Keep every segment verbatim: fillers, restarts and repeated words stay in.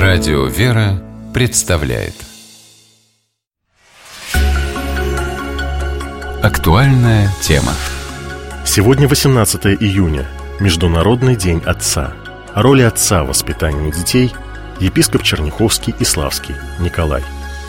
Радио «Вера» представляет актуальная тема. Сегодня восемнадцатое июня, Международный день отца. О роли отца в воспитании детей епископ Черняховский и Славский Николай.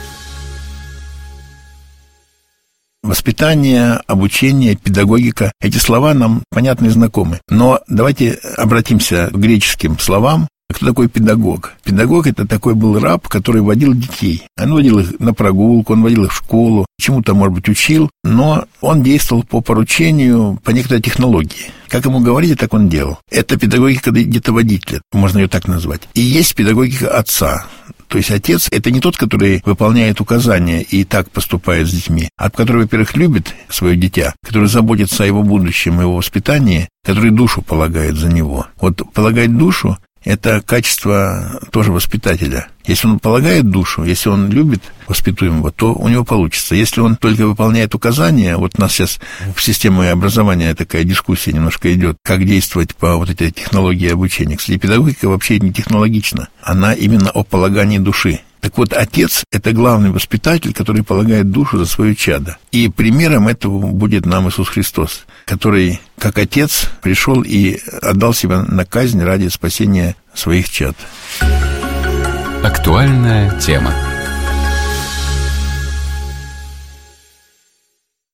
Воспитание, обучение, педагогика – эти слова нам понятны и знакомы. Но давайте обратимся к греческим словам. Кто такой педагог? Педагог – это такой был раб, который водил детей. Он водил их на прогулку, он водил их в школу, чему-то, может быть, учил, но он действовал по поручению, по некоторой технологии. Как ему говорили, так он делал. Это педагогика детоводителя, можно ее так назвать. И есть педагогика отца. То есть отец – это не тот, который выполняет указания и так поступает с детьми, а который, во-первых, любит свое дитя, который заботится о его будущем, о его воспитании, который душу полагает за него. Вот полагать душу – это качество тоже воспитателя. Если он полагает душу, если он любит воспитуемого, то у него получится. Если он только выполняет указания, вот у нас сейчас в системе образования такая дискуссия немножко идет, как действовать по вот этой технологии обучения. Кстати, педагогика вообще не технологична, она именно о полагании души. Так вот, отец – это главный воспитатель, который полагает душу за свое чадо. И примером этого будет нам Иисус Христос, который, как отец, пришел и отдал себя на казнь ради спасения своих чад. Актуальная тема.